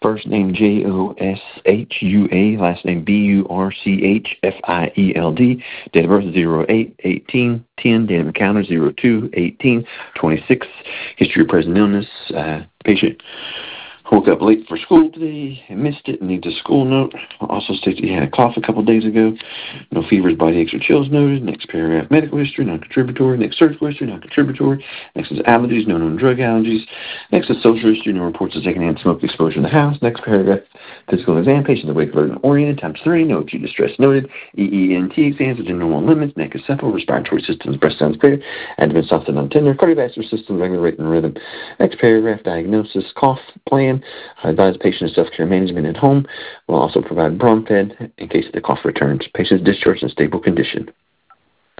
First name Joshua, last name Burchfield. Date of birth 08/18/10. Date of encounter 02/18/26. History of present illness. Patient woke up late for school today and missed it and needs a school note. Also states he had a cough a couple days ago. No fevers, body aches, or chills noted. Next paragraph, medical history, non-contributory. Next, surgical history, non-contributory. Next is allergies, no known drug allergies. Next is social history, no reports of secondhand smoke exposure in the house. Next paragraph, physical exam, patient awake, alert, and oriented, times 3. No acute distress noted. EENT exams within normal limits. Neck is simple. Respiratory systems, breast sounds clear. Abdomen soft and untender. Cardiovascular system, regular rate and rhythm. Next paragraph, diagnosis, cough plan. Advise patient of self-care management at home. We'll also provide Bronfed in case the cough returns. Patient is discharged in stable condition.